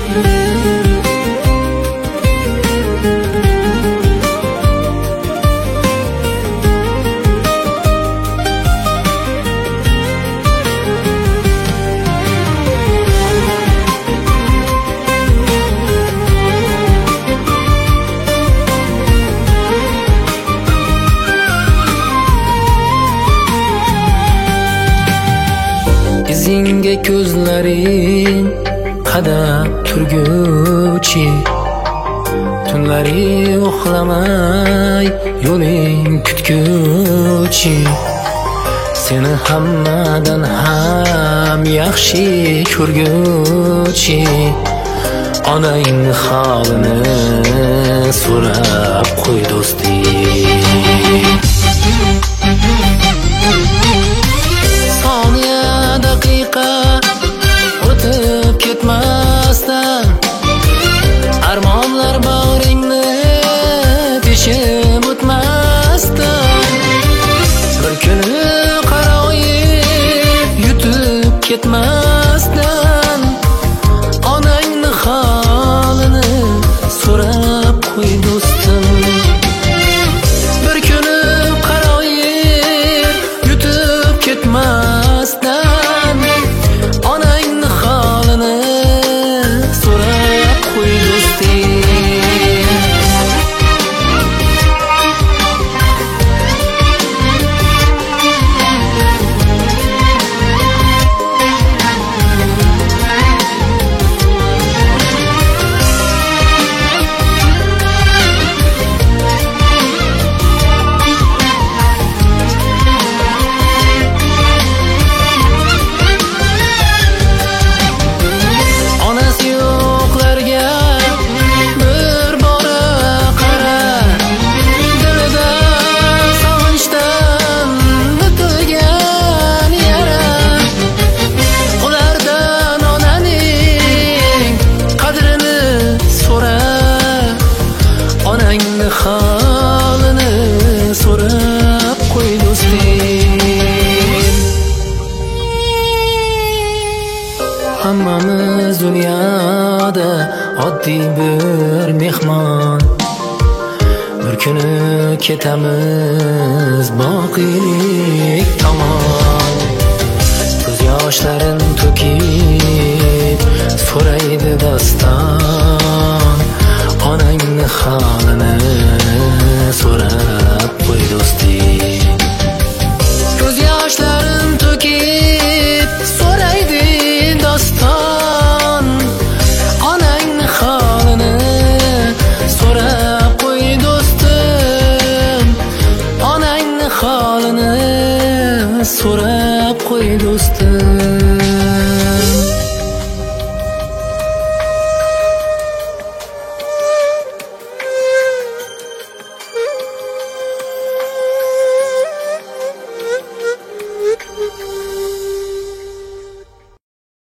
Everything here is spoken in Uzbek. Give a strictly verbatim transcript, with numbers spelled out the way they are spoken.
Izingga ko'zlaring qadab turguchi, tunlari uxlamay yo'ling kutguchi, seni hammadan ham yaxshi ko'rguchi, onang holini so'rab qo'y do'sting. Soniya daqiqa o'tib ketmasdan, armonlar bag'ringni teshib o'tmasdan, bir kuni qaroyib yutib ketmasdan, onangni holini so'rab qo'y do'stim. Bir kuni qaroyib yutib ketmasdan, onangni holini so'rab qo'y do'sting. Onangni holini so'rab qo'y do'stim. Hammamiz dunyoda oddiy bir mehmon, bir kuni ketamiz boqiylik tomon. Ko'z yoshlarin to'kib